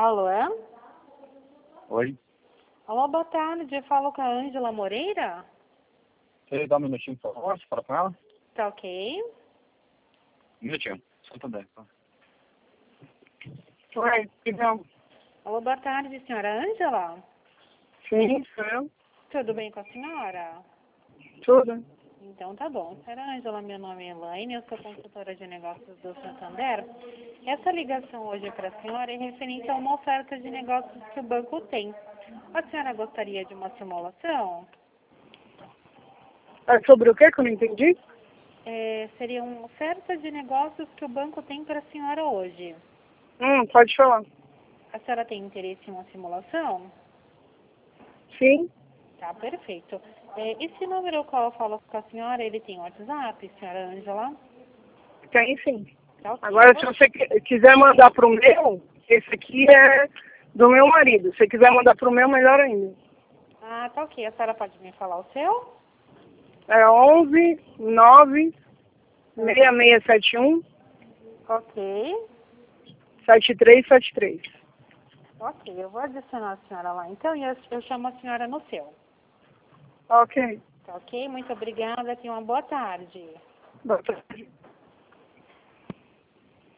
Alô, é? Oi. Alô, boa tarde. Eu falo com a Ângela Moreira? Você dá um minutinho, por favor? Você fala com ela? Tá ok. Um minutinho. Só também. Tá? Oi, então, Alô, boa tarde, senhora Ângela? sim, sou eu. Tudo bem com a senhora? Tudo. Então tá bom. Senhora Ângela, meu nome é Elaine, eu sou consultora de negócios do Santander. Essa ligação hoje para a senhora é referente a uma oferta de negócios que o banco tem. A senhora gostaria de uma simulação? É sobre o que que eu não entendi? Seria uma oferta de negócios que o banco tem para a senhora hoje. Pode falar. A senhora tem interesse em uma simulação? Sim, Tá, perfeito. Esse número ao qual eu falo com a senhora, ele tem WhatsApp, senhora Ângela? tem sim. Tá ok. Agora, se você quiser mandar pro meu, esse aqui é do meu marido. Se quiser mandar pro meu, melhor ainda. Ah, tá ok. A senhora pode me falar o seu? É 11 9 6671 Ok. 7373. Ok, eu vou adicionar a senhora lá. Então, e eu chamo a senhora no seu. Ok. Tá ok? Muito obrigada. Tenha uma boa tarde. Boa tarde.